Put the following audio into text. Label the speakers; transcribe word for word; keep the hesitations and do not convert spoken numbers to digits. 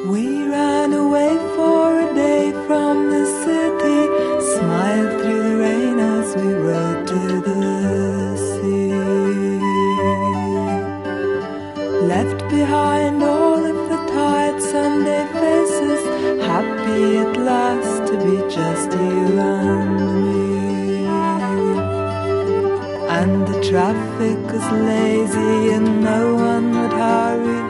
Speaker 1: We ran away for a day from the city, smiled through the rain as we rode to the sea. Left behind all of the tired Sunday faces, happy at last to be just you and me. And the traffic was lazy and no one would hurry,